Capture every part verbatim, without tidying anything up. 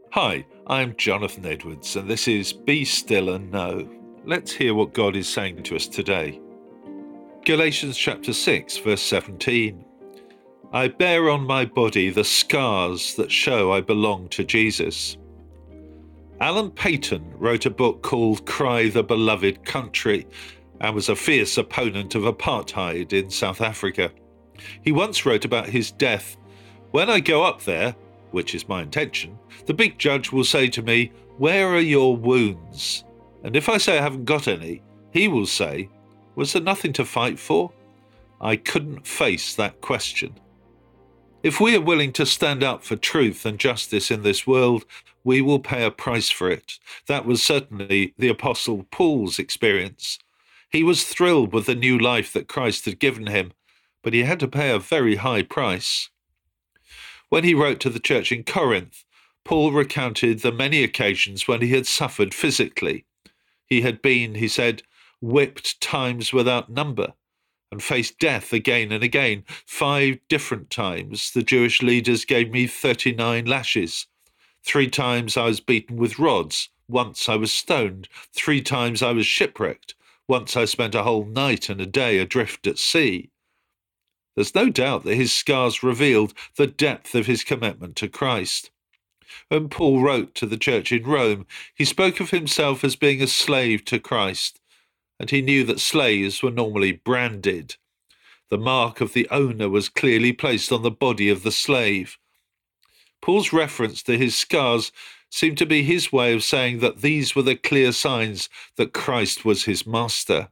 Hi, I'm Jonathan Edwards, and this is Be Still and Know. Let's hear what God is saying to us today. Galatians chapter six, verse seventeen. I bear on my body the scars that show I belong to Jesus. Alan Paton wrote a book called Cry the Beloved Country and was a fierce opponent of apartheid in South Africa. He once wrote about his death. When I go up there, which is my intention, the big judge will say to me, "Where are your wounds?" And if I say I haven't got any, he will say, "Was there nothing to fight for?" I couldn't face that question. If we are willing to stand up for truth and justice in this world, we will pay a price for it. That was certainly the Apostle Paul's experience. He was thrilled with the new life that Christ had given him, but he had to pay a very high price. When he wrote to the church in Corinth, Paul recounted the many occasions when he had suffered physically. He had been, he said, whipped times without number and faced death again and again. Five different times the Jewish leaders gave me thirty-nine lashes. Three times I was beaten with rods. Once I was stoned. Three times I was shipwrecked. Once I spent a whole night and a day adrift at sea. There's no doubt that his scars revealed the depth of his commitment to Christ. When Paul wrote to the church in Rome, he spoke of himself as being a slave to Christ, and he knew that slaves were normally branded. The mark of the owner was clearly placed on the body of the slave. Paul's reference to his scars seemed to be his way of saying that these were the clear signs that Christ was his master.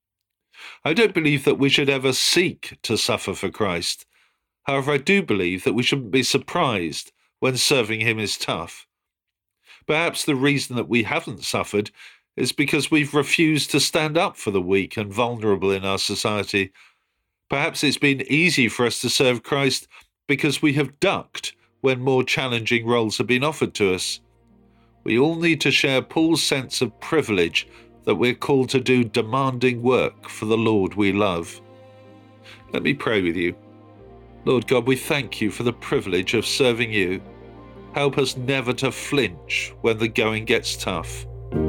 I don't believe that we should ever seek to suffer for Christ. However, I do believe that we shouldn't be surprised when serving him is tough. Perhaps the reason that we haven't suffered is because we've refused to stand up for the weak and vulnerable in our society. Perhaps it's been easy for us to serve Christ because we have ducked when more challenging roles have been offered to us. We all need to share Paul's sense of privilege that we're called to do demanding work for the Lord we love. Let me pray with you. Lord God, we thank you for the privilege of serving you. Help us never to flinch when the going gets tough.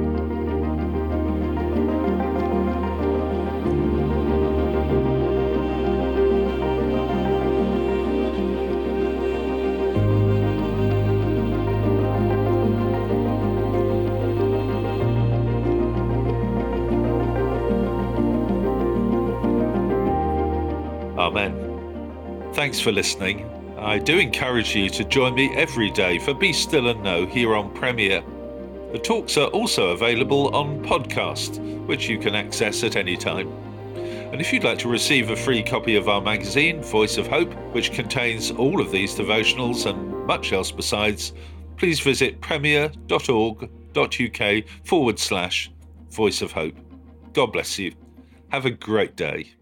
Amen. Thanks for listening. I do encourage you to join me every day for Be Still and Know here on Premier. The talks are also available on podcast, which you can access at any time. And if you'd like to receive a free copy of our magazine, Voice of Hope, which contains all of these devotionals and much else besides, please visit premier.org.uk forward slash Voice of Hope. God bless you. Have a great day.